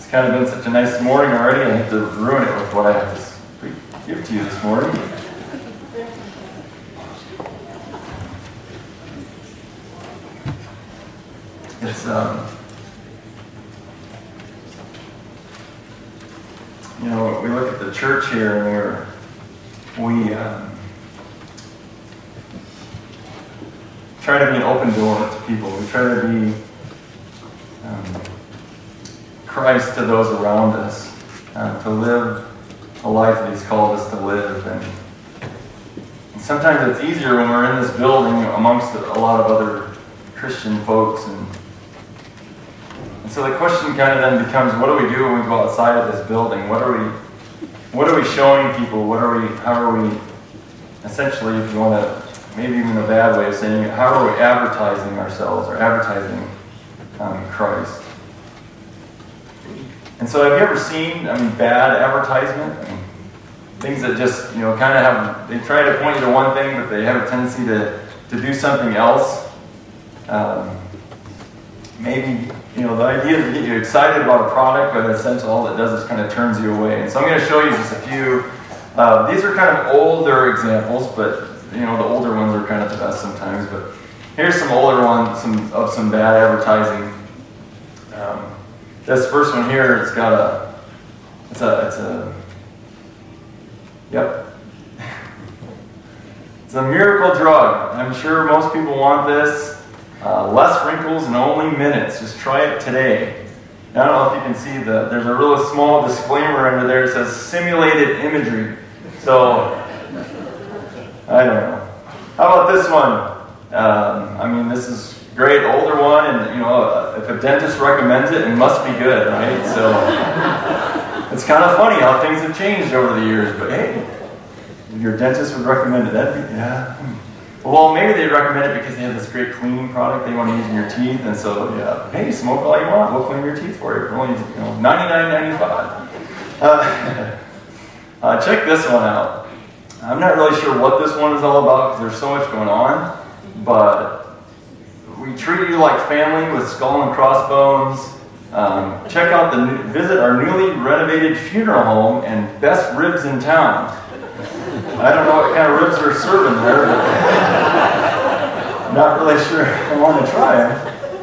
It's kind of been such a nice morning already. I hate to ruin it with what I have to give to you this morning. It's we look at the church here, and we try to be an open door to people. We try to be Christ to those around us, to live a life that He's called us to live. And sometimes it's easier when we're in this building amongst a lot of other Christian folks. And so the question kind of then becomes, what do we do when we go outside of this building? What are we showing people? How are we, essentially, if you want to, maybe even a bad way of saying it, how are we advertising ourselves or advertising Christ? And so have you ever seen, bad advertisement? Things that just, kind of have, they try to point you to one thing, but they have a tendency to do something else. Maybe, the idea is to get you excited about a product, but essentially all it does is kind of turns you away. And so I'm going to show you just a few. These are kind of older examples, but, the older ones are kind of the best sometimes. But here's some older ones, some bad advertising. This first one here, it's a miracle drug. I'm sure most people want this. Less wrinkles in only minutes. Just try it today. Now, I don't know if you can see there's a really small disclaimer under there. It says simulated imagery. So, I don't know. How about this one? This is great, older one, and if a dentist recommends it, it must be good, right? So it's kind of funny how things have changed over the years. But hey, your dentist would recommend it. Yeah. Well, maybe they recommend it because they have this great cleaning product they want to use in your teeth, and so yeah, hey, smoke all you want. We'll clean your teeth for you for only $99.95. Check this one out. I'm not really sure what this one is all about because there's so much going on, but we treat you like family with skull and crossbones. Check out visit our newly renovated funeral home and best ribs in town. I don't know what kind of ribs they're serving there, but not really sure I want to try them.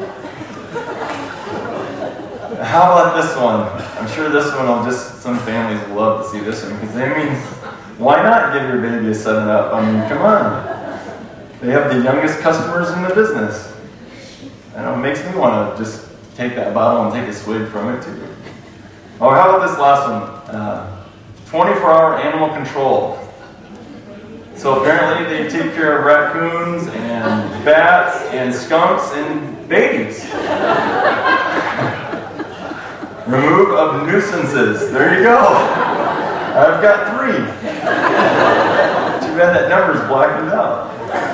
How about this one? I'm sure this one some families will love to see this one, because why not give your baby a 7-Up? Come on. They have the youngest customers in the business. It makes me want to just take that bottle and take a swig from it too. Oh, how about this last one? 24-hour animal control. So apparently they take care of raccoons and bats and skunks and babies. Remove of nuisances. There you go. I've got 3. Too bad that number's blackened out.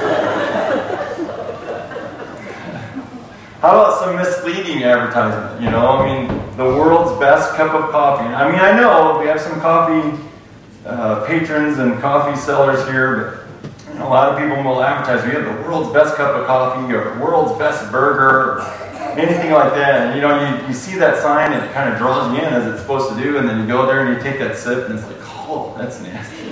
How about some misleading advertisement? The world's best cup of coffee. I know we have some coffee patrons and coffee sellers here, but a lot of people will advertise, we have the world's best cup of coffee or world's best burger, or anything like that. And you see that sign and it kind of draws you in as it's supposed to do, and then you go there and you take that sip and it's like, oh, that's nasty.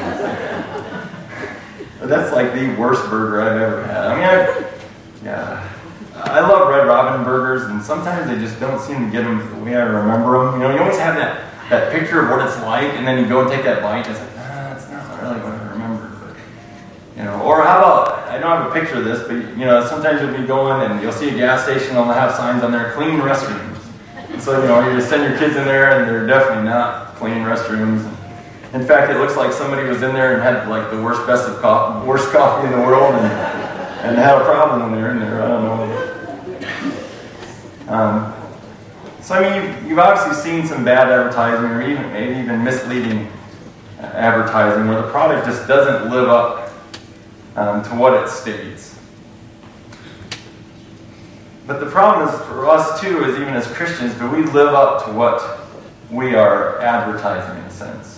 But that's like the worst burger I've ever had. I love Red Robin burgers, and sometimes they just don't seem to get them the way I remember them. You always have that picture of what it's like, and then you go and take that bite, and it's like, that's not really what I remember. But, or how about, I don't have a picture of this, but, sometimes you'll be going and you'll see a gas station, and they'll have signs on there, clean restrooms. And so, you just send your kids in there, and they're definitely not clean restrooms. In fact, it looks like somebody was in there and had like the worst coffee in the world, and had a problem when they're in there. I don't know. So you've obviously seen some bad advertising, or maybe even misleading advertising, where the product just doesn't live up to what it states. But the problem is for us too, is even as Christians, do we live up to what we are advertising in a sense?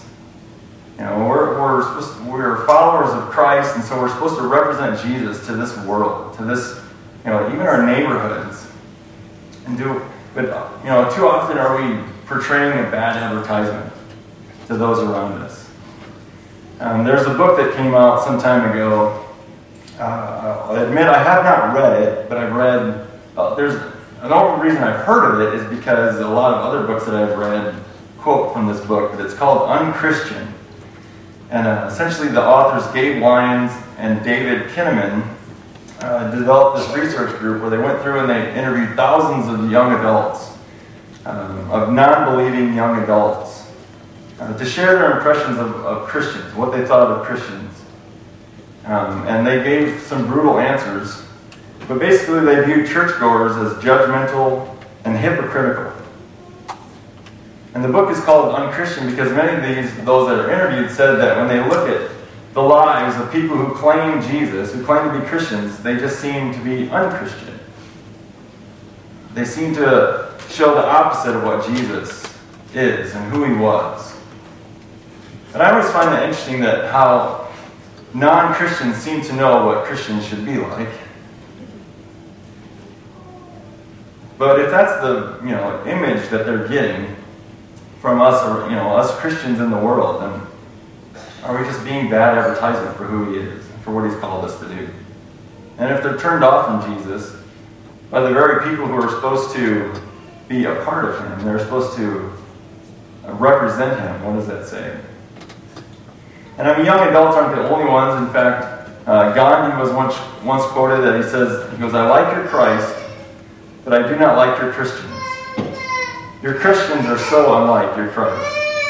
We're followers of Christ, and so we're supposed to represent Jesus to this world, to this, even our neighborhoods. But too often are we portraying a bad advertisement to those around us. There's a book that came out some time ago. I'll admit I have not read it, but I've read, the only reason I've heard of it is because a lot of other books that I've read quote from this book, but it's called Unchristian. And essentially the authors Gabe Lyons and David Kinnaman developed this research group where they went through and they interviewed thousands of young adults, of non-believing young adults, to share their impressions of Christians, what they thought of Christians. And they gave some brutal answers, but basically they viewed churchgoers as judgmental and hypocritical. And the book is called Unchristian because many of those that are interviewed said that when they look at the lives of people who claim Jesus, who claim to be Christians, they just seem to be unchristian. They seem to show the opposite of what Jesus is and who he was. And I always find that interesting that how non-Christians seem to know what Christians should be like. But if that's the image that they're getting from us, or us Christians in the world, then are we just being bad advertisement for who he is, for what he's called us to do? And if they're turned off from Jesus by the very people who are supposed to be a part of him, they're supposed to represent him, what does that say? And young adults aren't the only ones. In fact, Gandhi was once quoted that he goes, "I like your Christ, but I do not like your Christians. Your Christians are so unlike your Christ."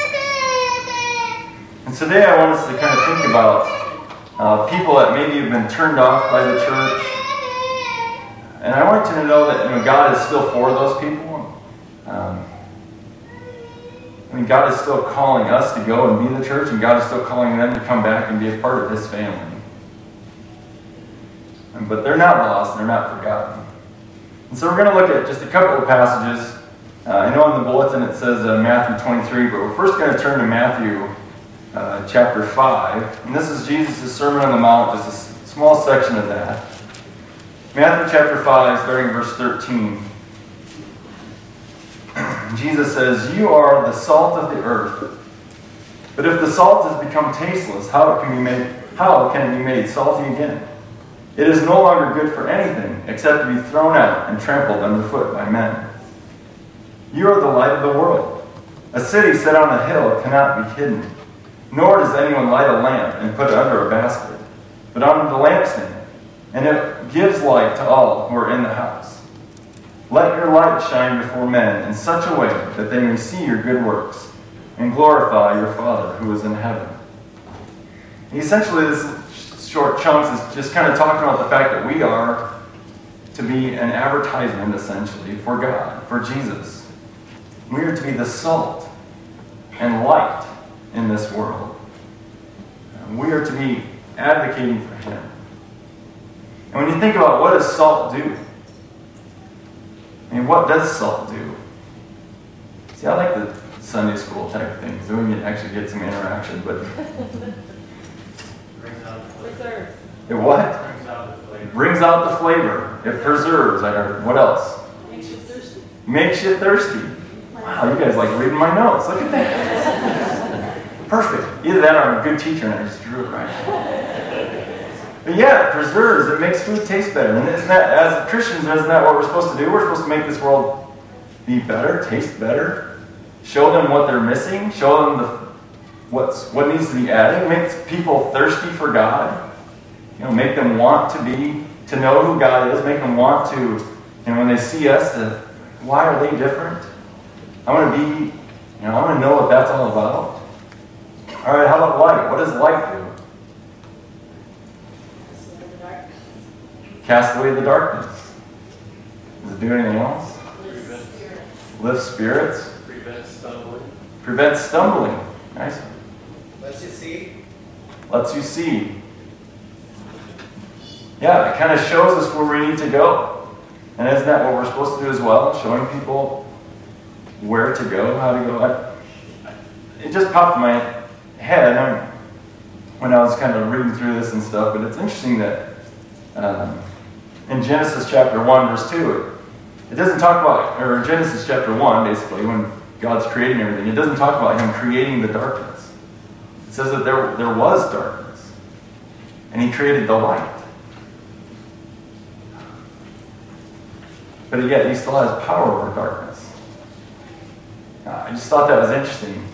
And today I want us to kind of think about people that maybe have been turned off by the church. And I want you to know that God is still for those people. God is still calling us to go and be the church, and God is still calling them to come back and be a part of his family. But they're not lost, they're not forgotten. And so we're going to look at just a couple of passages. I know in the bulletin it says Matthew 23, but we're first going to turn to Matthew chapter 5. And this is Jesus' Sermon on the Mount, just a small section of that. Matthew chapter 5, starting verse 13. Jesus says, "You are the salt of the earth. But if the salt has become tasteless, how can it be made salty again? It is no longer good for anything except to be thrown out and trampled underfoot by men. You are the light of the world. A city set on a hill cannot be hidden. Nor does anyone light a lamp and put it under a basket, but on the lampstand, and it gives light to all who are in the house. Let your light shine before men in such a way that they may see your good works and glorify your Father who is in heaven." Essentially, this short chunks is just kind of talking about the fact that we are to be an advertisement, essentially, for God, for Jesus. We are to be the salt and light in this world. We are to be advocating for him. And when you think about what does salt do? What does salt do? See, I like the Sunday school type of things. So we can actually get some interaction, but Brings out the flavor. it what? Brings out the flavor. Brings out the flavor. It preserves. I heard. What else? Makes you thirsty. Makes you thirsty. Wow, you guys like reading my notes. Look at that. Perfect. Either that or I'm a good teacher and I just drew it right. But yeah, it preserves. It makes food taste better. And isn't that, as Christians, isn't that what we're supposed to do? We're supposed to make this world be better, taste better, show them what they're missing, show them what needs to be added, make people thirsty for God. Make them want to know who God is, make them want to, when they see us, why are they different? I want to know what that's all about. All right, how about light? What does light do? Cast away the darkness. Does it do anything else? Lift spirits. Prevent stumbling. Nice. Lets you see. Lets you see. Yeah, it kind of shows us where we need to go. And isn't that what we're supposed to do as well? Showing people where to go, how to go. It just popped in my head when I was kind of reading through this and stuff, but it's interesting that in Genesis chapter 1, verse 2, it doesn't talk about, or Genesis chapter 1, basically, when God's creating everything. It doesn't talk about him creating the darkness. It says that there was darkness. And he created the light. But yet he still has power over darkness. I just thought that was interesting.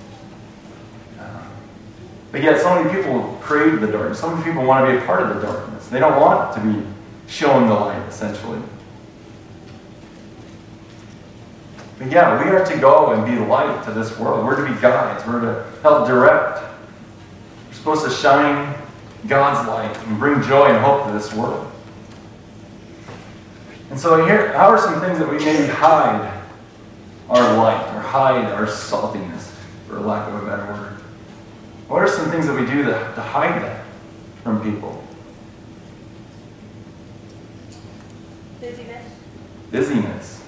But yet so many people crave the darkness. So many people want to be a part of the darkness. They don't want to be shown the light, essentially. But yeah, we are to go and be light to this world. We're to be guides. We're to help direct. We're supposed to shine God's light and bring joy and hope to this world. And so here, how are some things that we maybe hide our light or hide our saltiness, for lack of a better word? What are some things that we do to hide that from people? Busyness. Busyness.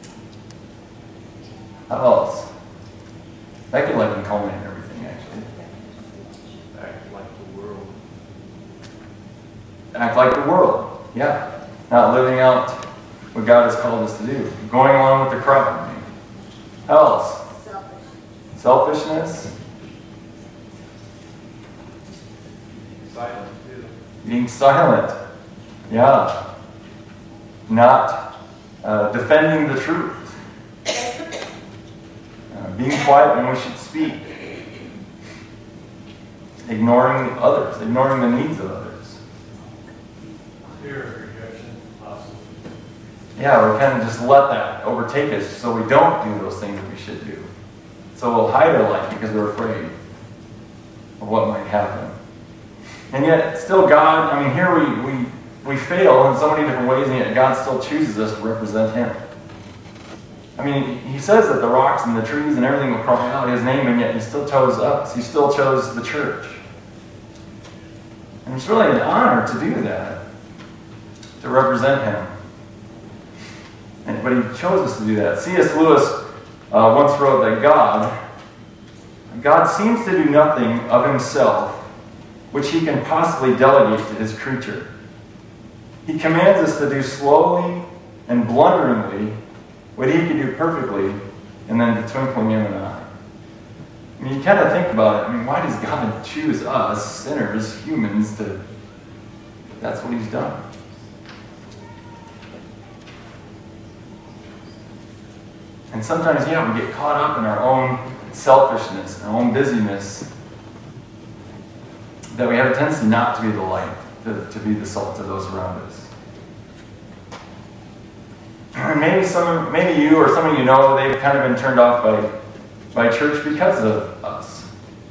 How else? That could like culminate everything, actually. Act like the world. Act like the world. Yeah. Not living out what God has called us to do. Going along with the crowd. How else? Selfishness. Silent, too. Being silent. Yeah. Not defending the truth. Being quiet when we should speak. Ignoring others. Ignoring the needs of others. Fear of rejection, possibly. Yeah, we kind of just let that overtake us so we don't do those things that we should do. So we'll hide our light because we're afraid of what might happen. And yet, still God, I mean, here we fail in so many different ways, and yet God still chooses us to represent Him. I mean, He says that the rocks and the trees and everything will cry out His name, and yet He still chose us. He still chose the church. And it's really an honor to do that, to represent Him. But He chose us to do that. C.S. Lewis once wrote that God seems to do nothing of Himself which He can possibly delegate to His creature. He commands us to do slowly and blunderingly what He can do perfectly in the twinkling of an eye. I mean, you kind of think about it. I mean, why does God choose us, sinners, humans, to... That's what He's done. And sometimes, yeah, we get caught up in our own selfishness, our own busyness, that we have a tendency not to be the light, to be the salt to those around us. And maybe you or some of you know they've kind of been turned off by church because of us.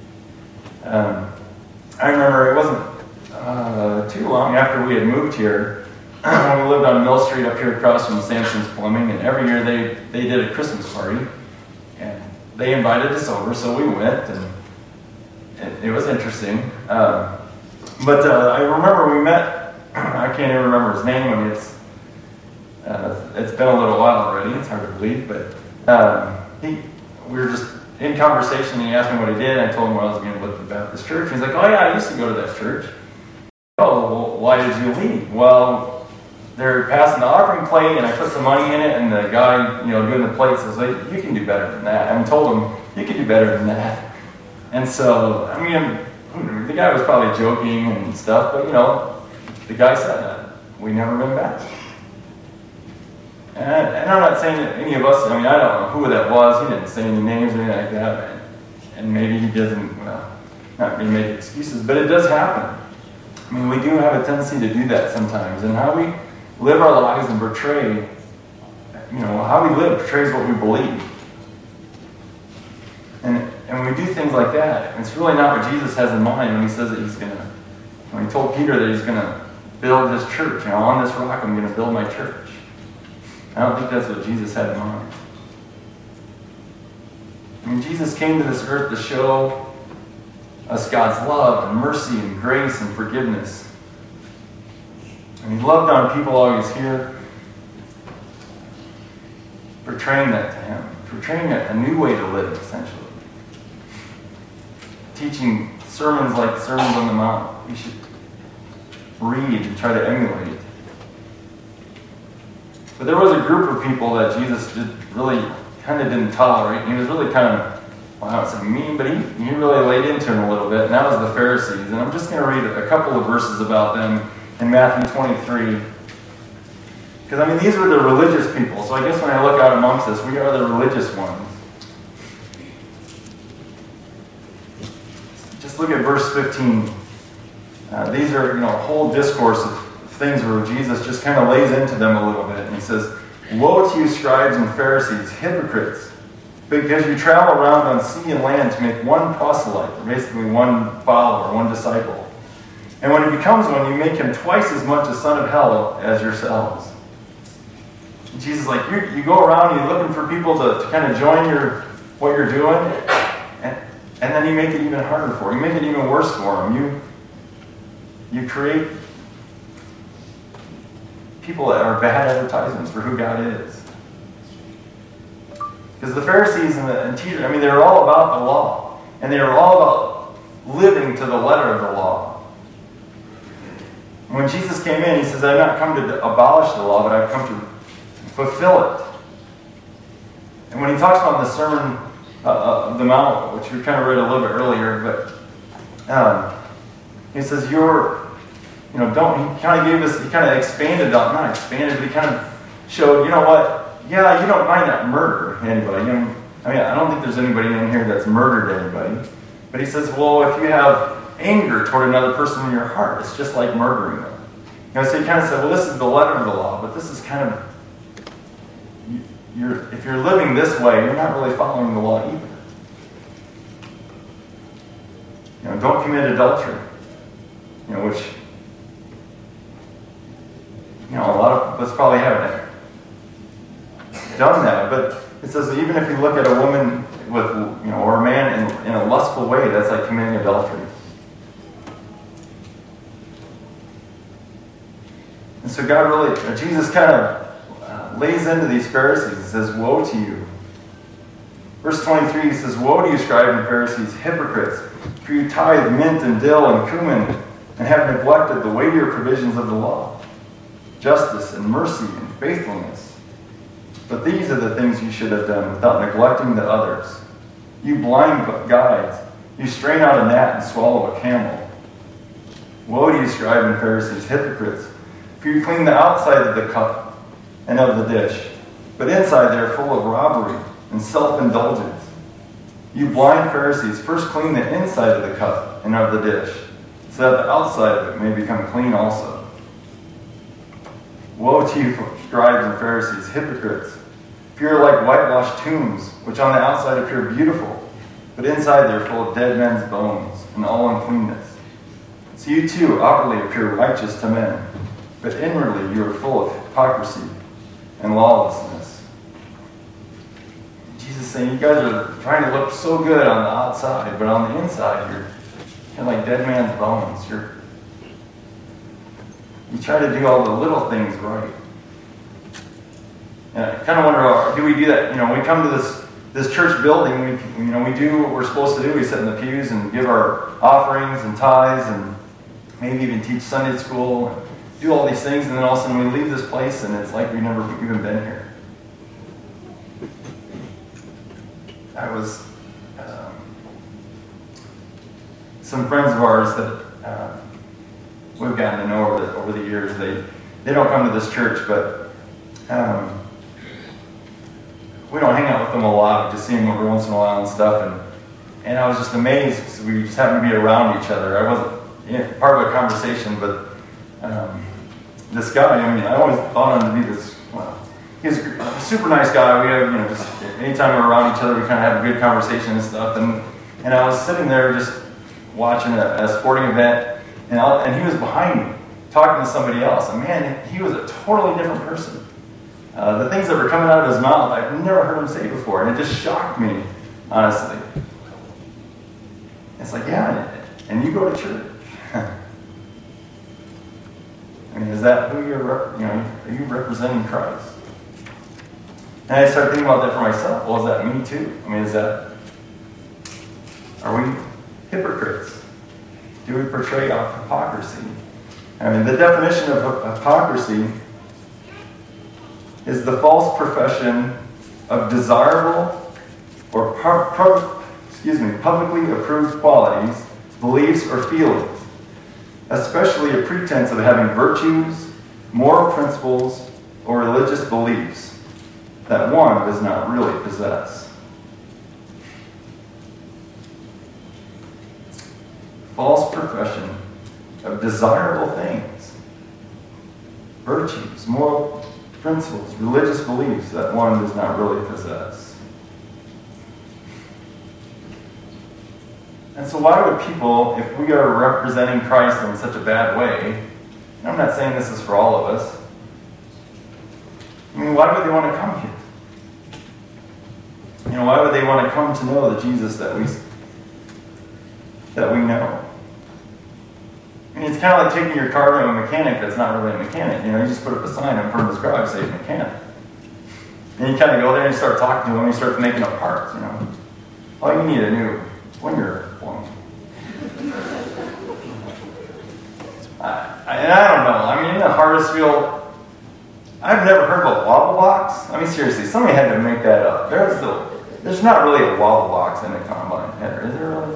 I remember it wasn't too long after we had moved here, when we lived on Mill Street up here across from Samson's Plumbing, and every year they did a Christmas party, and they invited us over, so we went, and it was interesting. But I remember we met, I can't even remember his name. I mean, it's been a little while already. It's hard to believe, but we were just in conversation, and he asked me what I did, and I told him what I was going to look at the Baptist church. He's like, oh yeah, I used to go to that church. Oh, well, why did you leave? Well, they're passing the offering plate, and I put some money in it, and the guy, doing the plate says, hey, you can do better than that. And I told him, you can do better than that. And so, I mean, the guy was probably joking and stuff, but, the guy said that. We never been back. And I'm not saying that any of us, I don't know who that was. He didn't say any names or anything like that. And maybe he doesn't, not me make excuses, but it does happen. I mean, we do have a tendency to do that sometimes. And how we live our lives and portray, how we live portrays what we believe. And when we do things like that, it's really not what Jesus has in mind when He says that when He told Peter that He's going to build His church. On this rock I'm going to build my church. I don't think that's what Jesus had in mind. I mean, Jesus came to this earth to show us God's love and mercy and grace and forgiveness. And He loved on people while He was here, portraying that to Him, portraying a new way to live, essentially. Teaching sermons like Sermons on the Mount. We should read and try to emulate. But there was a group of people that Jesus really kind of didn't tolerate. He was really kind of, well, I don't say mean, but he really laid into him a little bit, and that was the Pharisees. And I'm just going to read a couple of verses about them in Matthew 23. Because, I mean, these were the religious people. So I guess when I look out amongst us, we are the religious ones. Just look at verse 15. These are, a whole discourse of things where Jesus just kind of lays into them a little bit. And he says, "Woe to you, scribes and Pharisees, hypocrites, because you travel around on sea and land to make one proselyte," or basically one follower, one disciple. "And when he becomes one, you make him twice as much a son of hell as yourselves." And Jesus is like, you go around, you're looking for people to kind of join what you're doing, and then you make it even harder for them. You make it even worse for them. You create people that are bad advertisements for who God is. Because the Pharisees and teachers, they were all about the law. And they were all about living to the letter of the law. When Jesus came in, he says, "I've not come to abolish the law, but I've come to fulfill it." And when he talks about the Sermon of the Mount, which we kind of read a little bit earlier, but he says, he kind of gave us, he kind of expanded on, not expanded, but he kind of showed, you don't might not murder anybody. I don't think there's anybody in here that's murdered anybody. But he says, well, if you have anger toward another person in your heart, it's just like murdering them. So he kind of said, well, this is the letter of the law, but this is kind of, if you're living this way, you're not really following the law either. Don't commit adultery. Which, a lot of us probably haven't done that. But it says that even if you look at a woman with, or a man in a lustful way, that's like committing adultery. And so Jesus kind of lays into these Pharisees and says, "Woe to you." Verse 23, he says, "Woe to you, scribes and Pharisees, hypocrites, for you tithe mint and dill and cumin, and have neglected the weightier provisions of the law, justice and mercy and faithfulness. But these are the things you should have done without neglecting the others. You blind guides, you strain out a gnat and swallow a camel. Woe to you, scribes and Pharisees, hypocrites, for you clean the outside of the cup and of the dish, but inside they are full of robbery and self-indulgence. You blind Pharisees, first clean the inside of the cup and of the dish, so that the outside of it may become clean also. Woe to you, scribes and Pharisees, hypocrites, for you are like whitewashed tombs, which on the outside appear beautiful, but inside they are full of dead men's bones and all uncleanness. So you too outwardly appear righteous to men, but inwardly you are full of hypocrisy and lawlessness." Jesus is saying, you guys are trying to look so good on the outside, but on the inside you're kind of like dead man's bones. You try to do all the little things right. And I kind of wonder, do we do that? We come to this church building, we do what we're supposed to do. We sit in the pews and give our offerings and tithes and maybe even teach Sunday school and do all these things, and then all of a sudden we leave this place and it's like we've never even been here. I was some friends of ours that we've gotten to know over the years. They don't come to this church, but we don't hang out with them a lot. We just see them every once in a while and stuff. And I was just amazed because we just happened to be around each other. I wasn't part of a conversation, but this guy, I always thought him to be this. He's a super nice guy. We have, just anytime we're around each other, we kind of have a good conversation and stuff. And I was sitting there just watching a sporting event, and he was behind me talking to somebody else. And man, he was a totally different person. The things that were coming out of his mouth, I've never heard him say before, and it just shocked me, honestly. It's like, yeah, and you go to church. Is that who are you representing Christ? And I started thinking about that for myself. Well, is that me too? Are we hypocrites? Do we portray hypocrisy? The definition of hypocrisy is the false profession of desirable or publicly approved qualities, beliefs, or feelings, especially a pretense of having virtues, moral principles, or religious beliefs that one does not really possess. False profession of desirable things, virtues, moral principles, religious beliefs that one does not really possess. And so why would people, if we are representing Christ in such a bad way, and I'm not saying this is for all of us, I mean, why would they want to come here? You know, why would they want to come to know the Jesus that we know? I mean, it's kind of like taking your car to a mechanic that's not really a mechanic. You know, you just put up a sign in front of his garage saying mechanic. And you kind of go there and you start talking to him and you start making up parts, you know. Oh, you need a new winger plumb. I don't know. I mean, in the harvest field, I've never heard of a wobble box. I mean, seriously, somebody had to make that up. There's not really a wobble box in a combine header, is there really?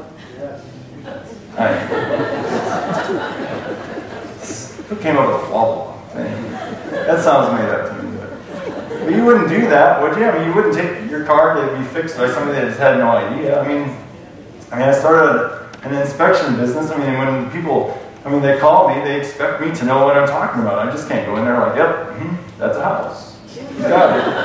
Who came up with a wobble box? That sounds made up to me. But you wouldn't do that, would you? I mean, you wouldn't take your car to be fixed by somebody that just had no idea. I mean, I started an inspection business. I mean, when people, they call me, they expect me to know what I'm talking about. I just can't go in there like, yep, that's a house. You got it.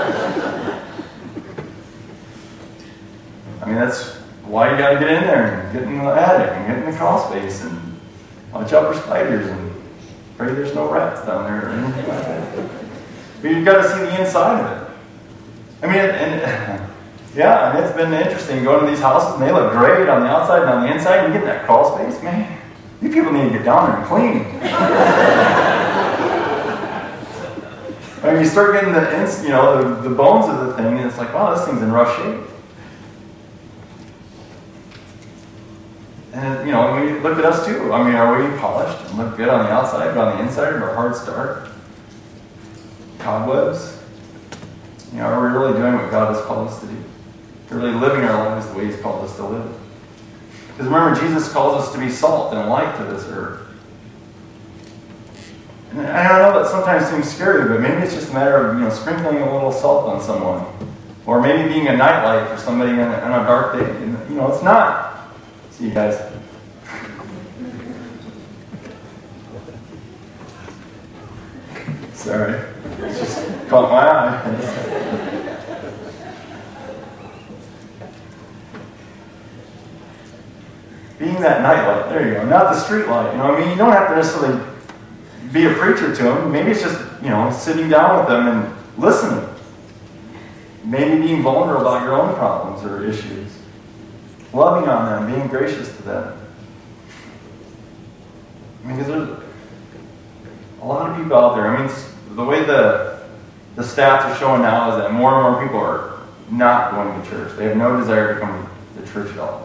I mean, that's why you got to get in there and get in the attic and get in the crawl space and watch out for spiders and pray there's no rats down there or anything like that. But you've got to see the inside of it. I mean, and it's been interesting going to these houses and they look great on the outside and on the inside. You get in that crawl space, man. You people need to get down there and clean. I mean, you start getting the bones of the thing, and it's like, wow, this thing's in rough shape. And when we look at us too. I mean, are we polished and look good on the outside, but on the inside, our hearts dark? Cobwebs? Are we really doing what God has called us to do? Really living our lives the way He's called us to live? Because remember, Jesus calls us to be salt and light to this earth. And I don't know, that sometimes seems scary, but maybe it's just a matter of sprinkling a little salt on someone, or maybe being a nightlight for somebody on a dark day. It's not. See you guys. Sorry, it just caught my eye. Being that nightlight, there you go, not the street light. You don't have to necessarily be a preacher to them. Maybe it's just, sitting down with them and listening. Maybe being vulnerable about your own problems or issues. Loving on them, being gracious to them. Because there's a lot of people out there. The way the stats are showing now is that more and more people are not going to church. They have no desire to come to church at all.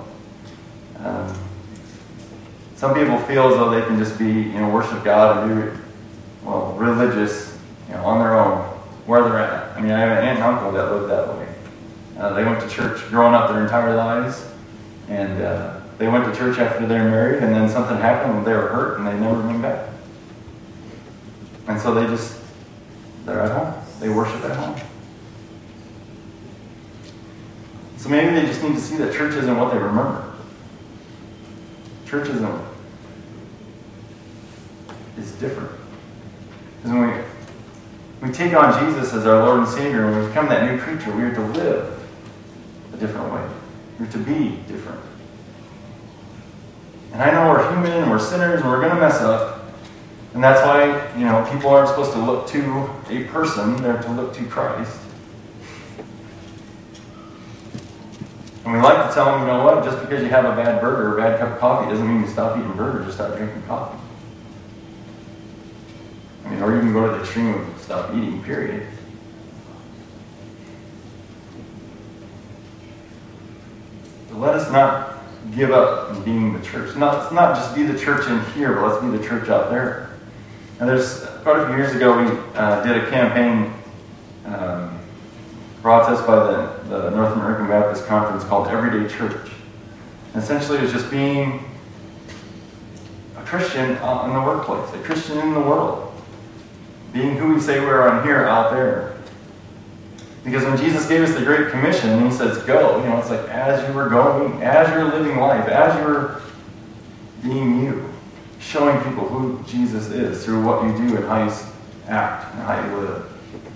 Some people feel as though they can just be, worship God and do, religious, on their own, where they're at. I have an aunt and uncle that lived that way. They went to church growing up their entire lives, and they went to church after they were married, and then something happened and they were hurt, and they never went back. And so they're at home. They worship at home. So maybe they just need to see that church isn't what they remember. Church is different. Because when we take on Jesus as our Lord and Savior, when we become that new creature, we are to live a different way. We're to be different. And I know we're human and we're sinners and we're going to mess up. And that's why, people aren't supposed to look to a person, they're to look to Christ. And we like to tell them, just because you have a bad burger or a bad cup of coffee doesn't mean you stop eating burgers or stop drinking coffee. Or you can go to the extreme of stop eating, period. But let us not give up in being the church. Let's not just be the church in here, but let's be the church out there. And there's quite a few years ago, we did a campaign brought to us by the North American Baptist Conference called Everyday Church. And essentially, it was just being a Christian in the workplace, a Christian in the world, being who we say we are on here, out there. Because when Jesus gave us the Great Commission, and He says, go, it's like as you were going, as you're living life, as you're being you, showing people who Jesus is through what you do and how you act and how you live.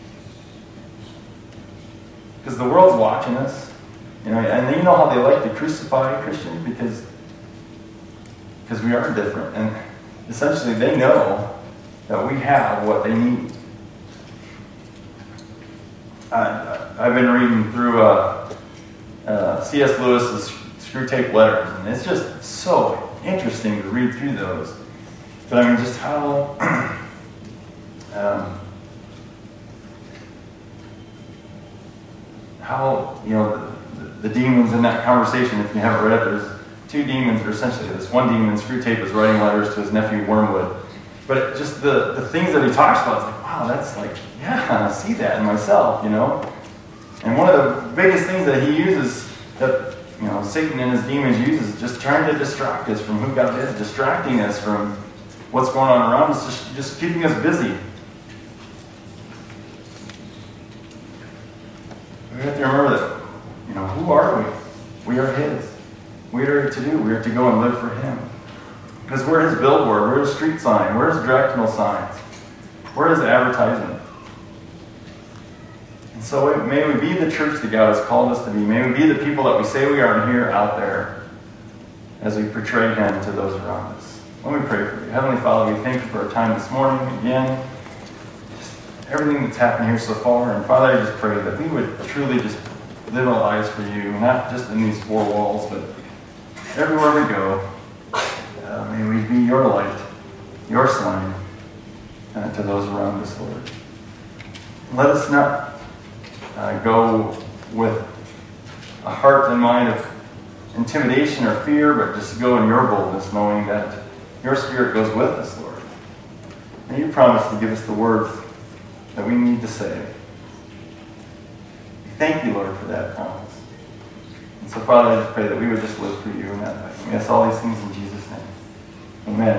Because the world's watching us, and you know how they like to crucify Christians because we are different, and essentially they know that we have what they need. I've been reading through C.S. Lewis's Screwtape Letters, and it's just so interesting to read through those. But I mean, just how the demons in that conversation, if you haven't read it, there's two demons, or essentially this one demon, Screwtape, is writing letters to his nephew Wormwood. But just the things that he talks about, it's like, wow, that's like, yeah, I see that in myself, And one of the biggest things that he uses, that Satan and his demons uses, is just trying to distract us from who God is, distracting us from what's going on around us, just keeping us busy. We have to remember that, who are we? We are His. We are to do. We are to go and live for Him. Because we're His billboard, we're His street sign, we're His directional signs, we're His advertisement. And so may we be the church that God has called us to be. May we be the people that we say we are here, out there, as we portray Him to those around us. Let me pray for you. Heavenly Father, we thank you for our time this morning again. Just everything that's happened here so far. And Father, I just pray that we would truly just live our lives for you, not just in these four walls, but everywhere we go. May we be your light, your sign to those around us, Lord. Let us not go with a heart and mind of intimidation or fear, but just go in your boldness, knowing that your Spirit goes with us, Lord. And you promise to give us the words that we need to say. Thank you, Lord, for that promise. And so, Father, I just pray that we would just live for you in that way. We ask all these things in Jesus' name. Amen.